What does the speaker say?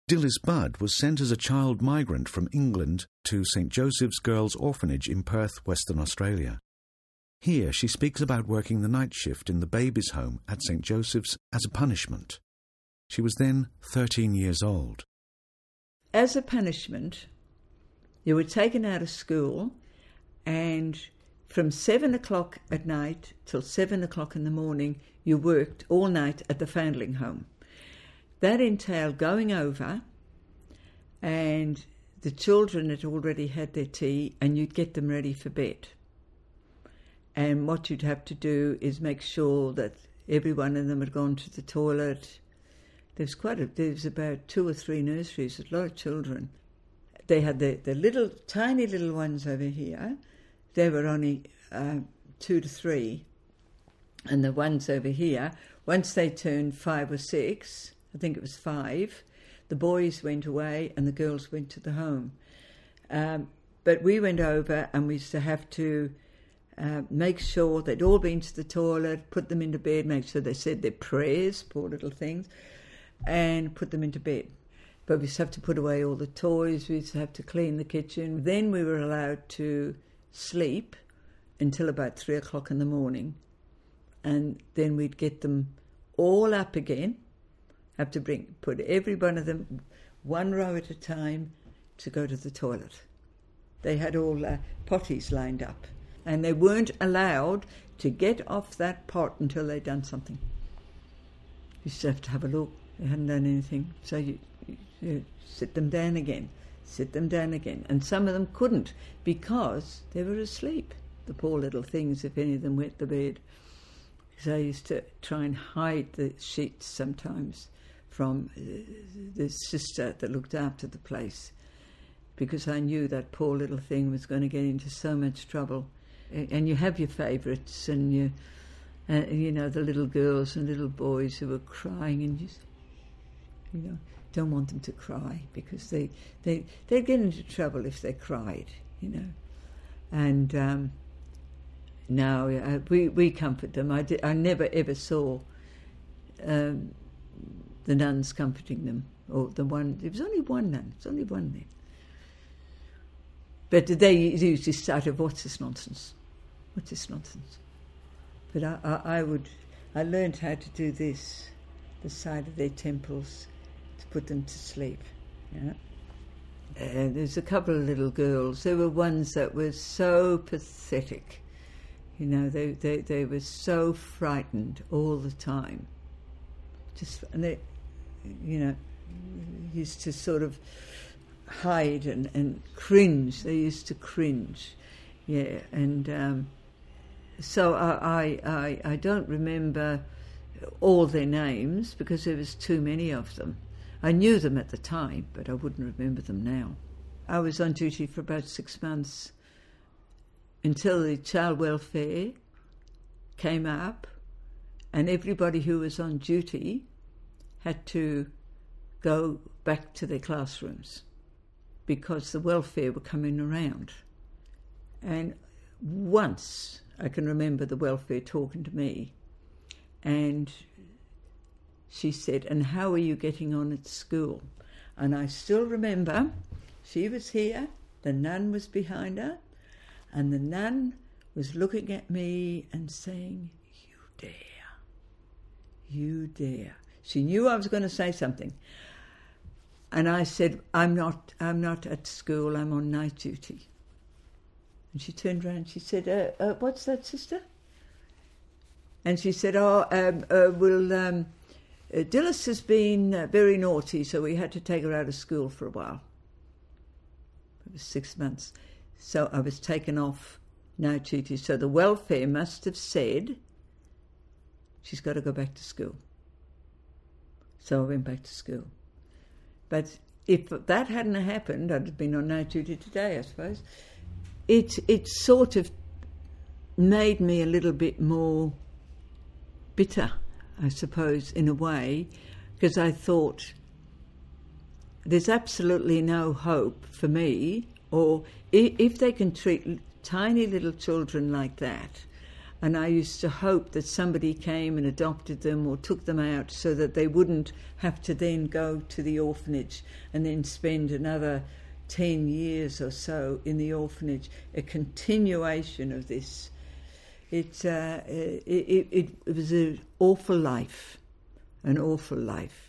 Dilys Budd was sent as a child migrant from England to St Joseph's Girls' Orphanage in Perth, Western Australia. Here she speaks about working the night shift in the babies' home at St Joseph's as a punishment. She was then 13 years old. As a punishment, you were taken out of school, and from 7 o'clock at night till 7 o'clock in the morning, you worked all night at the foundling home. That entailed going over, and the children had already had their tea, and you'd get them ready for bed. And what you'd have to do is make sure that every one of them had gone to the toilet. There's about 2 or 3 nurseries, a lot of children. They had the little, tiny little ones over here. They were only 2 to 3. And the ones over here, once they turned 5 or 6, I think it was 5, the boys went away and the girls went to the home. But we went over and we used to have to make sure they'd all been to the toilet, put them into bed, make sure they said their prayers, poor little things, and put them into bed. But we used to have to put away all the toys, we used to have to clean the kitchen. Then we were allowed to sleep until about 3 o'clock in the morning. And then we'd get them all up again, have to put every one of them, one row at a time, to go to the toilet. They had all potties lined up, and they weren't allowed to get off that pot until they'd done something. You used to have to have a look. They hadn't done anything, so you sit them down again, and some of them couldn't because they were asleep, the poor little things, if any of them went to bed. So I used to try and hide the sheets sometimes from the sister that looked after the place, because I knew that poor little thing was going to get into so much trouble. And you have your favourites, and you know, the little girls and little boys who were crying, and you don't want them to cry because they'd get into trouble if they cried, And no, we comfort them. I never ever saw the nuns comforting them, or the one. There was only one nun. There's only one there. But they used this sort of what's this nonsense? But I learned how to do this, the side of their temples, to put them to sleep. Yeah. There's a couple of little girls. There were ones that were so pathetic. They were so frightened all the time. And they, used to sort of hide and cringe. They used to cringe, yeah. And so I don't remember all their names because there was too many of them. I knew them at the time, but I wouldn't remember them now. I was on duty for about 6 months until the child welfare came up, and everybody who was on duty had to go back to their classrooms because the welfare were coming around. And once I can remember the welfare talking to me, and she said, "And how are you getting on at school?" And I still remember she was here, the nun was behind her, and the nun was looking at me and saying, you dare. She knew I was going to say something. And I said, I'm not at school, I'm on night duty. And she turned around and she said, what's that, sister? And she said, Dilys has been very naughty, so we had to take her out of school for a while. It was 6 months. So I was taken off night duty. So the welfare must have said, she's got to go back to school. So I went back to school. But if that hadn't happened, I'd have been on night duty today, I suppose. It sort of made me a little bit more bitter, I suppose, in a way, because I thought there's absolutely no hope for me, or if they can treat tiny little children like that, And I used to hope that somebody came and adopted them or took them out so that they wouldn't have to then go to the orphanage and then spend another 10 years or so in the orphanage, a continuation of this. It was an awful life.